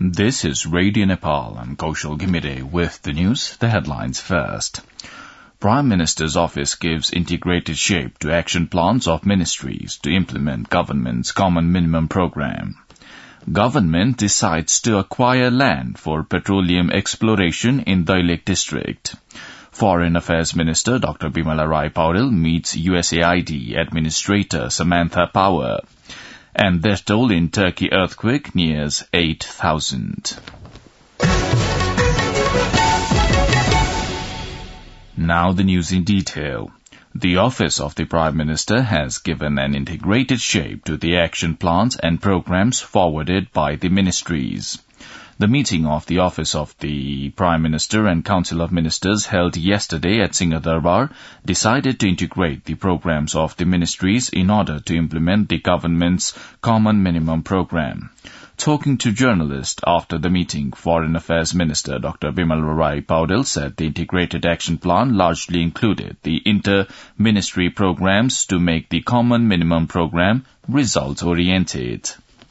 This is Radio Nepal. I'm Kaushal Ghimire with the news, the headlines first. Prime Minister's office gives integrated shape to action plans of ministries to implement government's Common Minimum Program. Government decides to acquire land for petroleum exploration in Dailek district. Foreign Affairs Minister Dr. Bimala Rai Paudel meets USAID Administrator Samantha Power. And death toll in Turkey earthquake nears 8,000. Now the news in detail. The Office of the Prime Minister has given an integrated shape to the action plans and programs forwarded by the ministries. The meeting of the Office of the Prime Minister and Council of Ministers held yesterday at Singhdarbar decided to integrate the programs of the ministries in order to implement the government's Common Minimum Program. Talking to journalists after the meeting, Foreign Affairs Minister Dr. Bimala Rai Paudel said the integrated action plan largely included the inter-ministry programs to make the Common Minimum Program result-oriented.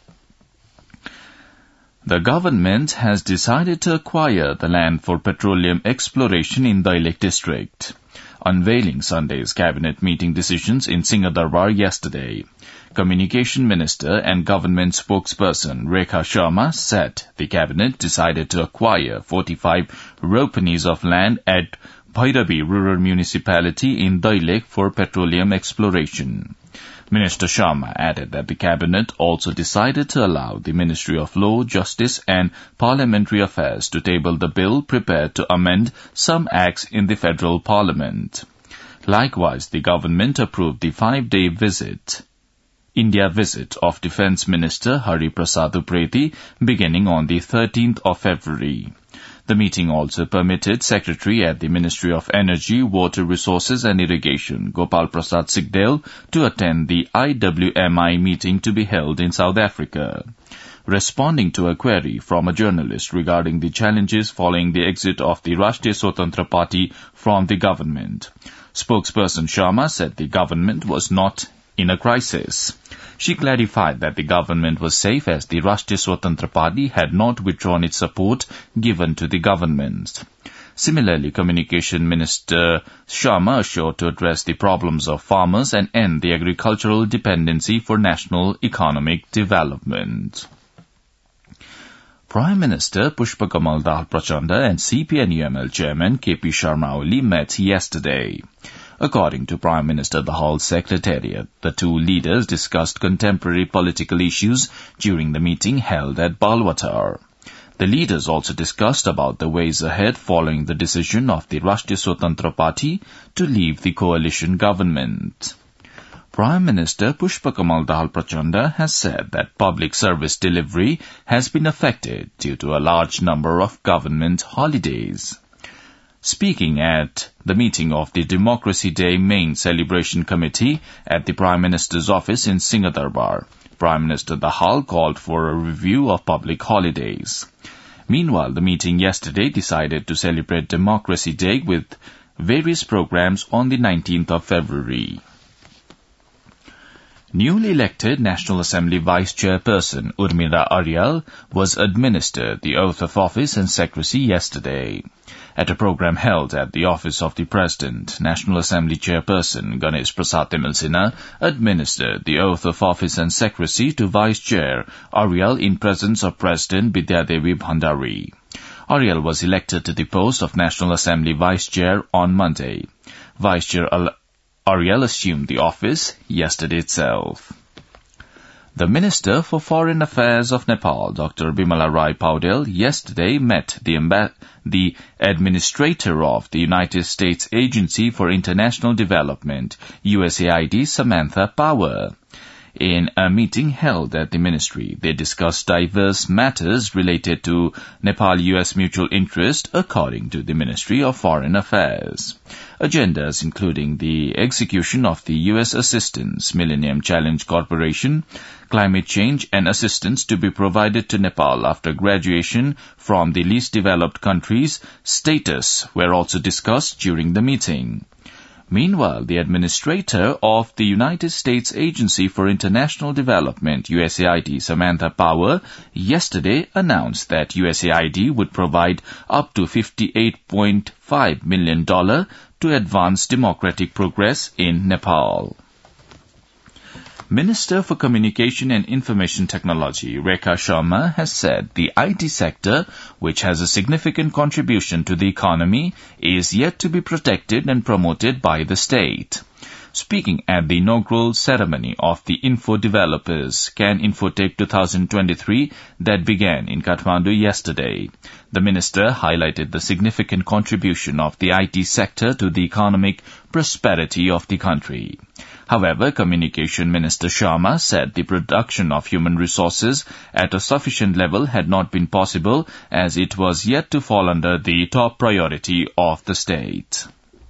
The government has decided to acquire the land for petroleum exploration in Dailek district, unveiling Sunday's cabinet meeting decisions in Singhdarbar yesterday. Communication Minister and government spokesperson Rekha Sharma said the cabinet decided to acquire 45 ropenis of land at Bhairabi rural municipality in Dailek for petroleum exploration. Minister Sharma added that the cabinet also decided to allow the Ministry of Law, Justice and Parliamentary Affairs to table the bill prepared to amend some acts in the federal parliament. Likewise, the government approved the 5-day India visit of Defence Minister Hari Prasad Upreti beginning on the 13th of February. The meeting also permitted Secretary at the Ministry of Energy, Water Resources and Irrigation, Gopal Prasad Sigdel, to attend the IWMI meeting to be held in South Africa. Responding to a query from a journalist regarding the challenges following the exit of the Rashtriya Swatantra Party from the government, spokesperson Sharma said the government was not in a crisis. She clarified that the government was safe as the Rashtriya Swatantra Party had not withdrawn its support given to the government. Similarly, Communication Minister Sharma assured to address the problems of farmers and end the agricultural dependency for national economic development. Prime Minister Pushpa Kamal Dahal Prachanda and CPNUML Chairman KP Sharma Oli met yesterday. According to Prime Minister Dahal's Secretariat, the two leaders discussed contemporary political issues during the meeting held at Balwatar. The leaders also discussed about the ways ahead following the decision of the Rashtriya Swatantra Party to leave the coalition government. Prime Minister Pushpa Kamal Dahal Prachanda has said that public service delivery has been affected due to a large number of government holidays. Speaking at the meeting of the Democracy Day Main Celebration Committee at the Prime Minister's office in Singhdarbar, Prime Minister Dahal called for a review of public holidays. Meanwhile, the meeting yesterday decided to celebrate Democracy Day with various programs on the 19th of February. Newly elected National Assembly Vice Chairperson Urmila Aryal was administered the oath of office and secrecy yesterday. At a program held at the office of the President, National Assembly Chairperson Ganesh Prasad Temelsinha administered the oath of office and secrecy to Vice Chair Aryal in presence of President Bidyadevi Bhandari. Aryal was elected to the post of National Assembly Vice Chair on Monday. Vice Chair Aryal assumed the office yesterday itself. The Minister for Foreign Affairs of Nepal, Dr. Bimala Rai Paudel, yesterday met the Administrator of the United States Agency for International Development, USAID, Samantha Power. In a meeting held at the ministry, they discussed diverse matters related to Nepal-US mutual interest, according to the Ministry of Foreign Affairs. Agendas including the execution of the U.S. Assistance Millennium Challenge Corporation, climate change and assistance to be provided to Nepal after graduation from the least developed countries status were also discussed during the meeting. Meanwhile, the administrator of the United States Agency for International Development, USAID, Samantha Power, yesterday announced that USAID would provide up to $58.5 million to advance democratic progress in Nepal. Minister for Communication and Information Technology, Rekha Sharma, has said the IT sector, which has a significant contribution to the economy, is yet to be protected and promoted by the state. Speaking at the inaugural ceremony of the Info Developers Can Infotech 2023 that began in Kathmandu yesterday, the minister highlighted the significant contribution of the IT sector to the economic prosperity of the country. However, Communication Minister Sharma said the production of human resources at a sufficient level had not been possible as it was yet to fall under the top priority of the state.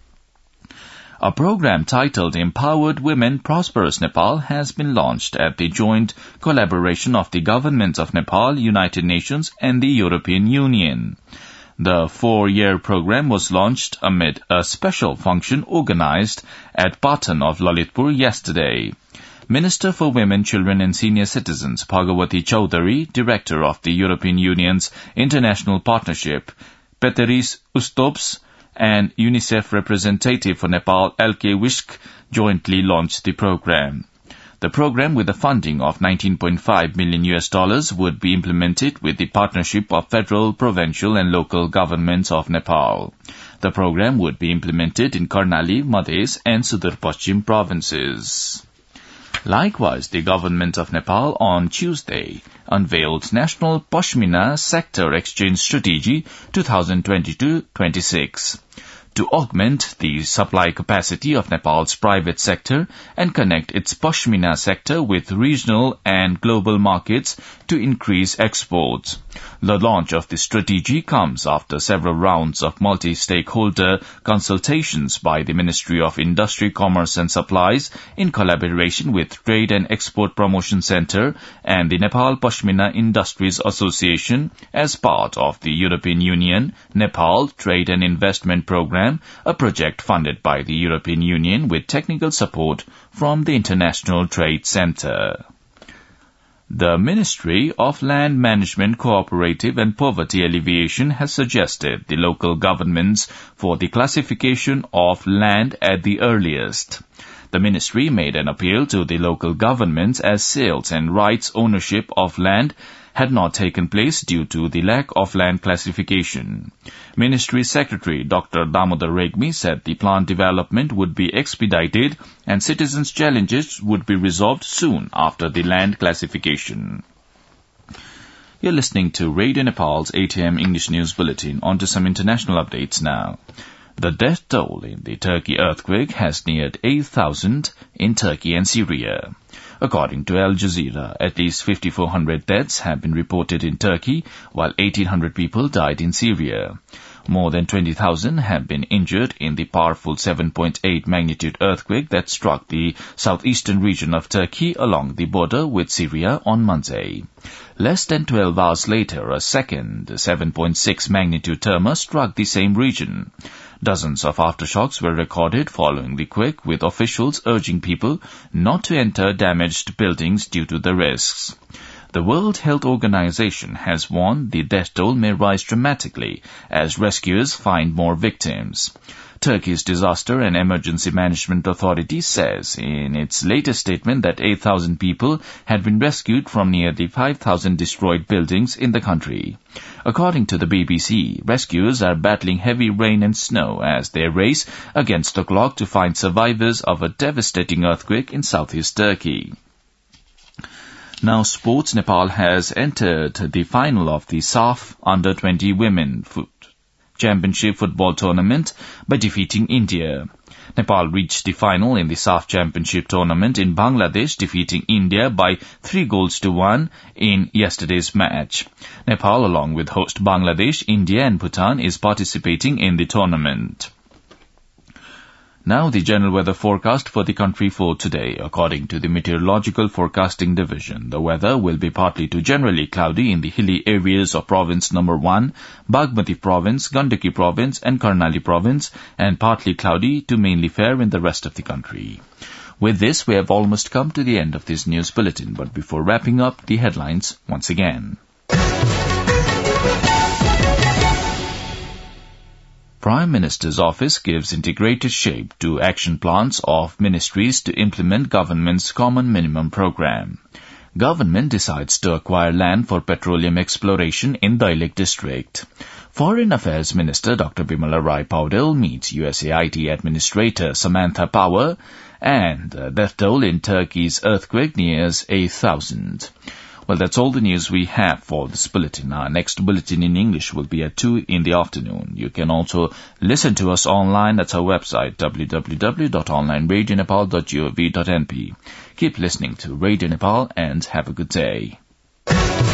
A program titled Empowered Women Prosperous Nepal has been launched at the joint collaboration of the governments of Nepal, United Nations and the European Union. The 4-year program was launched amid a special function organized at Patan of Lalitpur yesterday. Minister for Women, Children and Senior Citizens, Bhagawati Chowdhury, Director of the European Union's International Partnership, Peteris Ustops, and UNICEF representative for Nepal, L.K. Wishk, jointly launched the program. The program, with a funding of $19.5 million, would be implemented with the partnership of federal, provincial and local governments of Nepal. The program would be implemented in Karnali, Madhes and Sudar Paschim provinces. Likewise, the government of Nepal on Tuesday unveiled National Pashmina Sector Exchange Strategy 2022-26 to augment the supply capacity of Nepal's private sector and connect its Pashmina sector with regional and global markets to increase exports. The launch of the strategy comes after several rounds of multi-stakeholder consultations by the Ministry of Industry, Commerce and Supplies in collaboration with Trade and Export Promotion Center and the Nepal Pashmina Industries Association as part of the European Union Nepal Trade and Investment Program, a project funded by the European Union with technical support from the International Trade Center. The Ministry of Land Management, Cooperative and Poverty Alleviation has suggested the local governments for the classification of land at the earliest. The ministry made an appeal to the local governments as sales and rights ownership of land had not taken place due to the lack of land classification. Ministry Secretary Dr. Damodar Regmi said the plant development would be expedited and citizens' challenges would be resolved soon after the land classification. You're listening to Radio Nepal's 8 a.m. English News Bulletin. On to some international updates now. The death toll in the Turkey earthquake has neared 8,000 in Turkey and Syria. According to Al Jazeera, at least 5,400 deaths have been reported in Turkey, while 1,800 people died in Syria. More than 20,000 have been injured in the powerful 7.8 magnitude earthquake that struck the southeastern region of Turkey along the border with Syria on Monday. Less than 12 hours later, a second 7.6 magnitude tremor struck the same region. Dozens of aftershocks were recorded following the quake, with officials urging people not to enter damaged buildings due to the risks. The World Health Organization has warned the death toll may rise dramatically as rescuers find more victims. Turkey's Disaster and Emergency Management Authority says in its latest statement that 8,000 people had been rescued from nearly 5,000 destroyed buildings in the country. According to the BBC, rescuers are battling heavy rain and snow as they race against the clock to find survivors of a devastating earthquake in southeast Turkey. Now, sports. Nepal has entered the final of the SAF Under-20 Women Championship football tournament by defeating India. Nepal reached the final in the SAF Championship tournament in Bangladesh, defeating India by 3-1 in yesterday's match. Nepal, along with host Bangladesh, India and Bhutan, is participating in the tournament. Now the general weather forecast for the country for today. According to the Meteorological Forecasting Division, the weather will be partly to generally cloudy in the hilly areas of Province Number 1, Bagmati Province, Gandaki Province and Karnali Province, and partly cloudy to mainly fair in the rest of the country. With this, we have almost come to the end of this news bulletin, but before wrapping up, the headlines once again. Prime Minister's Office gives integrated shape to action plans of ministries to implement government's Common Minimum Programme. Government decides to acquire land for petroleum exploration in Dailek district. Foreign Affairs Minister Dr. Bimala Rai Paudel meets USAID Administrator Samantha Power, and death toll in Turkey's earthquake nears 8,000. Well, that's all the news we have for this bulletin. Our next bulletin in English will be at 2 in the afternoon. You can also listen to us online at our website, www.onlineradionepal.gov.np. Keep listening to Radio Nepal and have a good day.